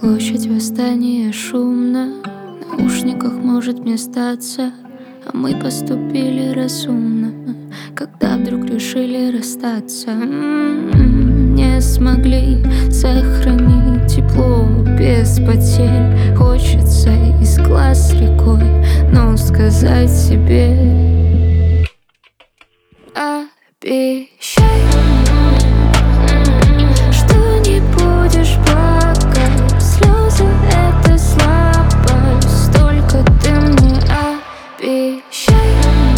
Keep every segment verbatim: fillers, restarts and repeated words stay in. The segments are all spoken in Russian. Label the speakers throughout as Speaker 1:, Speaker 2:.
Speaker 1: Площадь восстания шумно, в наушниках может мне статься. А мы поступили разумно, когда вдруг решили расстаться. М-м-м, Не смогли сохранить тепло без потерь. Хочется из глаз рекой, но сказать себе: обещай, что не будешь плакать. Слезы — это слабость, только ты мне обещай.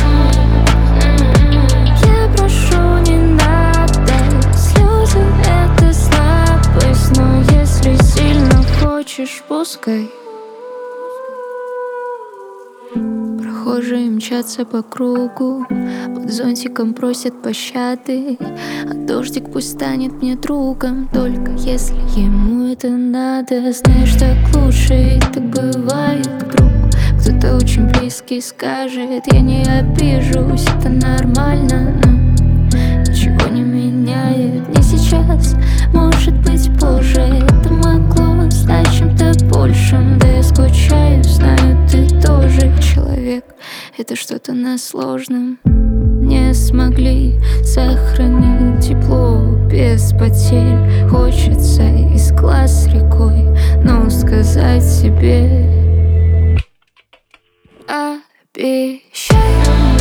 Speaker 1: Я прошу, не надо. Слезы — это слабость, но если сильно хочешь, пускай. Прохожие мчатся по кругу, под зонтиком просят пощады. А дождик пусть станет мне другом, только если ему это надо. Знаешь, так лучше, и так бывает, вдруг кто-то очень близкий скажет: я не обижусь, это нормально, но ничего не меняет. Не сейчас, может быть позже. Это могло стать чем-то большим. Да я скучаю, знаю, ты тоже. Человек — это что-то на сложном. Не смогли сохранить тепло без потерь. Хочется из глаз рекой, но сказать себе: обещай.